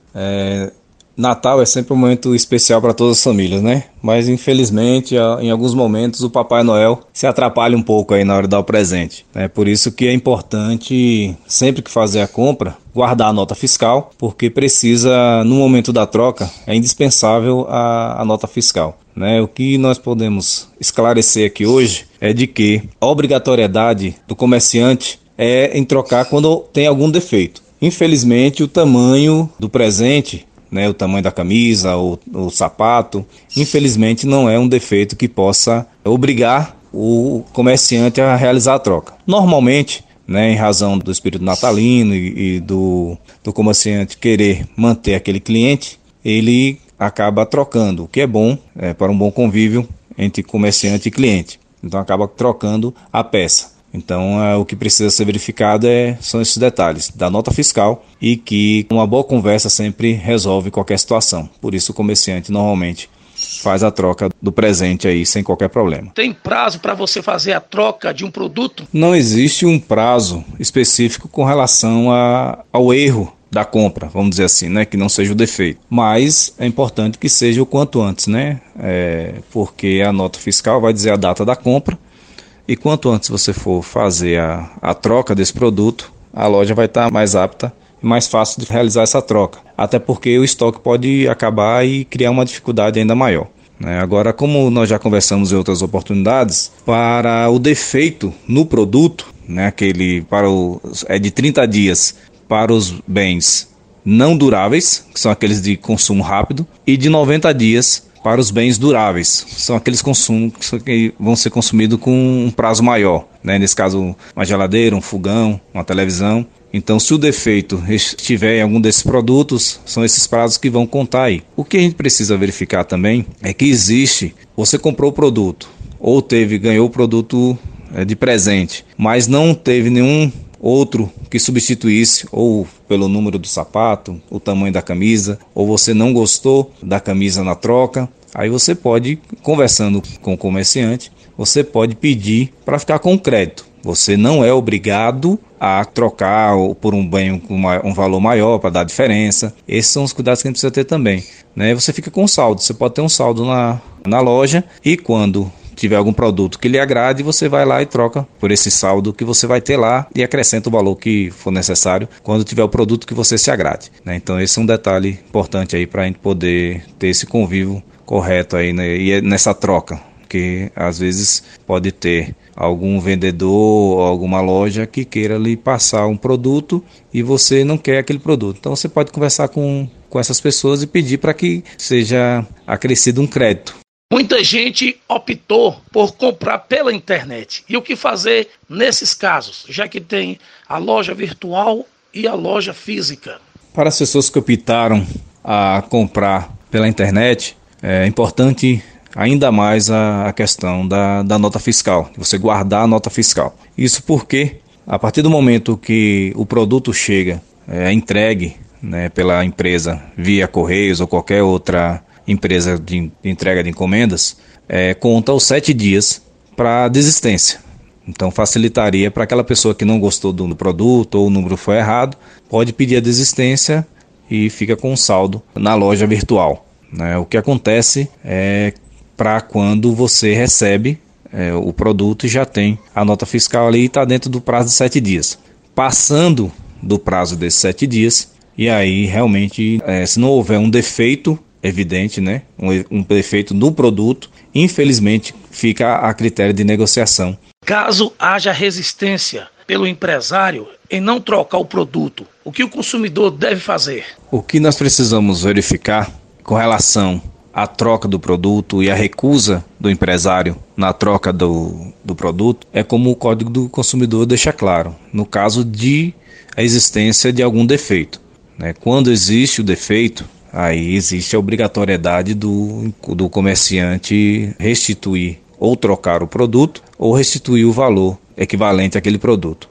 Natal é sempre um momento especial para todas as famílias, né? Mas infelizmente, em alguns momentos, o Papai Noel se atrapalha um pouco aí na hora de dar o presente. É por isso que é importante, sempre que fazer a compra, guardar a nota fiscal, porque precisa, no momento da troca, é indispensável a nota fiscal. O que nós podemos esclarecer aqui hoje é de que a obrigatoriedade do comerciante é em trocar quando tem algum defeito. Infelizmente, o tamanho do presente, o tamanho da camisa, o sapato, infelizmente não é um defeito que possa obrigar o comerciante a realizar a troca. Normalmente, em razão do espírito natalino e do comerciante querer manter aquele cliente, ele acaba trocando, o que é bom para um bom convívio entre comerciante e cliente. Então acaba trocando a peça. Então o que precisa ser verificado são esses detalhes da nota fiscal e que uma boa conversa sempre resolve qualquer situação. Por isso o comerciante normalmente faz a troca do presente aí sem qualquer problema. Tem prazo para você fazer a troca de um produto? Não existe um prazo específico com relação ao erro da compra, vamos dizer assim, que não seja o defeito. Mas é importante que seja o quanto antes, porque a nota fiscal vai dizer a data da compra e quanto antes você for fazer a troca desse produto, a loja vai estar mais apta e mais fácil de realizar essa troca. Até porque o estoque pode acabar e criar uma dificuldade ainda maior. Agora, como nós já conversamos em outras oportunidades, para o defeito no produto, é de 30 dias para os bens não duráveis, que são aqueles de consumo rápido, e de 90 dias para os bens duráveis, são aqueles consumos que vão ser consumidos com um prazo maior. Nesse caso, uma geladeira, um fogão, uma televisão. Então, se o defeito estiver em algum desses produtos, são esses prazos que vão contar aí. O que a gente precisa verificar também é que você comprou o produto, ou ganhou o produto de presente, mas não teve nenhum outro que substituísse, ou pelo número do sapato, o tamanho da camisa, ou você não gostou da camisa na troca, aí você pode, conversando com o comerciante, você pode pedir para ficar com crédito. Você não é obrigado a trocar por um bem com um valor maior para dar diferença. Esses são os cuidados que a gente precisa ter também. Você fica com saldo, você pode ter um saldo na loja e quando tiver algum produto que lhe agrade, você vai lá e troca por esse saldo que você vai ter lá e acrescenta o valor que for necessário quando tiver o produto que você se agrade. Então esse é um detalhe importante aí para a gente poder ter esse convívio correto aí, e é nessa troca, porque às vezes pode ter algum vendedor ou alguma loja que queira lhe passar um produto e você não quer aquele produto. Então você pode conversar com essas pessoas e pedir para que seja acrescido um crédito. Muita gente optou por comprar pela internet. E o que fazer nesses casos, já que tem a loja virtual e a loja física? Para as pessoas que optaram a comprar pela internet, é importante ainda mais a questão da nota fiscal, você guardar a nota fiscal. Isso porque, a partir do momento que o produto chega, é entregue pela empresa via Correios ou qualquer outra empresa de entrega de encomendas, conta os 7 dias para desistência. Então facilitaria para aquela pessoa que não gostou do produto ou o número foi errado, pode pedir a desistência e fica com um saldo na loja virtual. O que acontece é para quando você recebe o produto e já tem a nota fiscal ali e está dentro do prazo de 7 dias. Passando do prazo desses 7 dias, e aí realmente, se não houver um defeito evidente, um defeito no produto, infelizmente fica a critério de negociação. Caso haja resistência pelo empresário em não trocar o produto, o que o consumidor deve fazer? O que nós precisamos verificar com relação à troca do produto e à recusa do empresário na troca do produto é como o Código do Consumidor deixa claro, no caso de a existência de algum defeito. Quando existe o defeito, aí existe a obrigatoriedade do comerciante restituir ou trocar o produto ou restituir o valor equivalente àquele produto,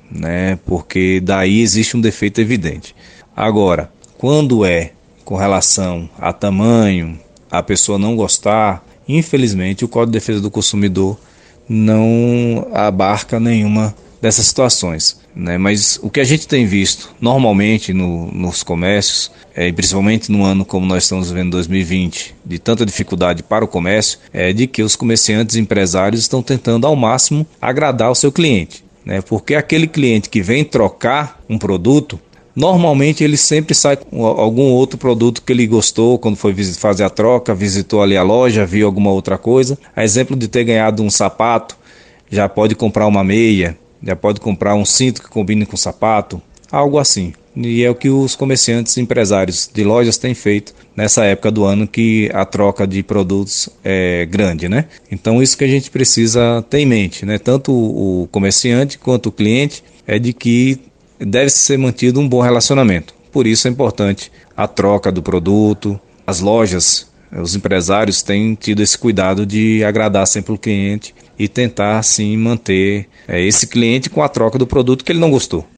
porque daí existe um defeito evidente. Agora, quando é com relação a tamanho, a pessoa não gostar, infelizmente o Código de Defesa do Consumidor não abarca nenhuma dessas situações, né? Mas o que a gente tem visto normalmente nos comércios, e principalmente no ano como nós estamos vivendo 2020, de tanta dificuldade para o comércio, é de que os comerciantes e empresários estão tentando ao máximo agradar o seu cliente, né? Porque aquele cliente que vem trocar um produto, normalmente ele sempre sai com algum outro produto que ele gostou quando foi fazer a troca, visitou ali a loja, viu alguma outra coisa. A exemplo de ter ganhado um sapato, já pode comprar uma meia, já pode comprar um cinto que combine com o sapato, algo assim. E é o que os comerciantes e empresários de lojas têm feito nessa época do ano que a troca de produtos é grande, né? Então isso que a gente precisa ter em mente, né? Tanto o comerciante quanto o cliente, é de que deve ser mantido um bom relacionamento. Por isso é importante a troca do produto. As lojas, os empresários têm tido esse cuidado de agradar sempre o cliente e tentar sim manter esse cliente com a troca do produto que ele não gostou.